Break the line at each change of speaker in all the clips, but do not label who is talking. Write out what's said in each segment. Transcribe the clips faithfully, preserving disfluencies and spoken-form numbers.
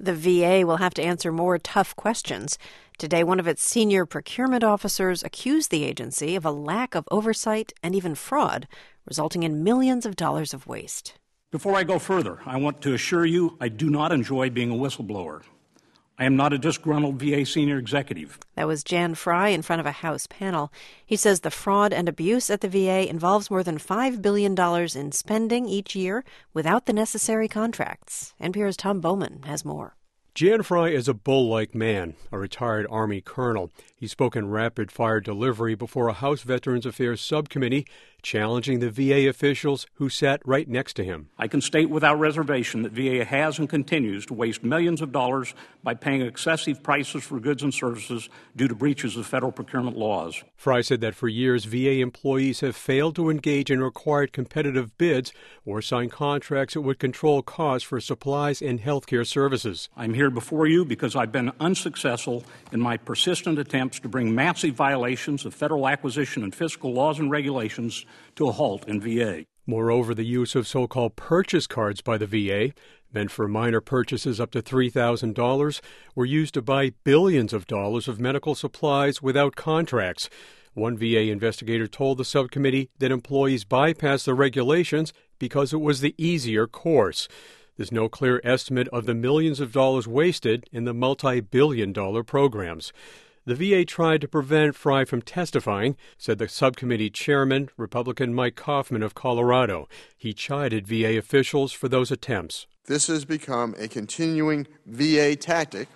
The V A will have to answer more tough questions. Today, one of its senior procurement officers accused the agency of a lack of oversight and even fraud, resulting in millions of dollars of waste.
Before I go further, I want to assure you I do not enjoy being a whistleblower. I am not a disgruntled V A senior executive.
That was Jan Fry in front of a House panel. He says the fraud and abuse at the V A involves more than five billion dollars in spending each year without the necessary contracts. N P R's Tom Bowman has more.
Jan Fry is a bull-like man, a retired Army colonel. He spoke in rapid-fire delivery before a House Veterans Affairs subcommittee challenging the V A officials who sat right next to him.
I can state without reservation that V A has and continues to waste millions of dollars by paying excessive prices for goods and services due to breaches of federal procurement laws.
Fry said that for years, V A employees have failed to engage in required competitive bids or sign contracts that would control costs for supplies and health care services.
I'm here before you because I've been unsuccessful in my persistent attempts to bring massive violations of federal acquisition and fiscal laws and regulations to a halt in V A.
Moreover, the use of so-called purchase cards by the V A, meant for minor purchases up to three thousand dollars, were used to buy billions of dollars of medical supplies without contracts. One V A investigator told the subcommittee that employees bypassed the regulations because it was the easier course. There's no clear estimate of the millions of dollars wasted in the multi-billion dollar programs. The V A tried to prevent Fry from testifying, said the subcommittee chairman, Republican Mike Kaufman of Colorado. He chided V A officials for those attempts.
This has become a continuing V A tactic,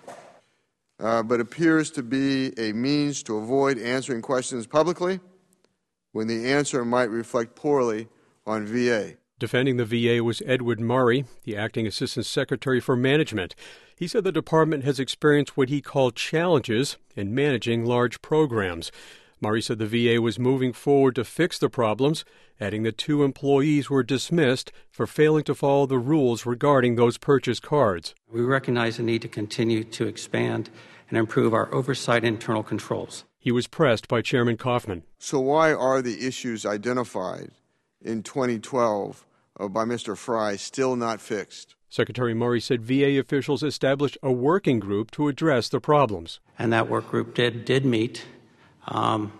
uh, but appears to be a means to avoid answering questions publicly when the answer might reflect poorly on V A.
Defending the V A was Edward Murray, the acting assistant secretary for management. He said the department has experienced what he called challenges in managing large programs. Murray said the V A was moving forward to fix the problems, adding that two employees were dismissed for failing to follow the rules regarding those purchase cards.
We recognize the need to continue to expand and improve our oversight and internal controls.
He was pressed by Chairman Kaufman.
So why are the issues identified in twenty twelve uh, by Mister Fry still not fixed?
Secretary Murray said V A officials established a working group to address the problems.
And that work group did did meet, um,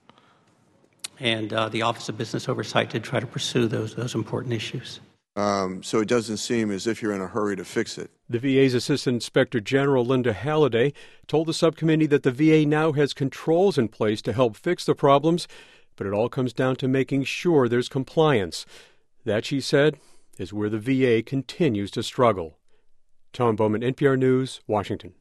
and uh, the Office of Business Oversight did try to pursue those those important issues.
Um, so it doesn't seem as if you're in a hurry to fix it.
The V A's Assistant Inspector General Linda Halliday told the subcommittee that the V A now has controls in place to help fix the problems, but it all comes down to making sure there's compliance. That, she said, is where the V A continues to struggle. Tom Bowman, N P R News, Washington.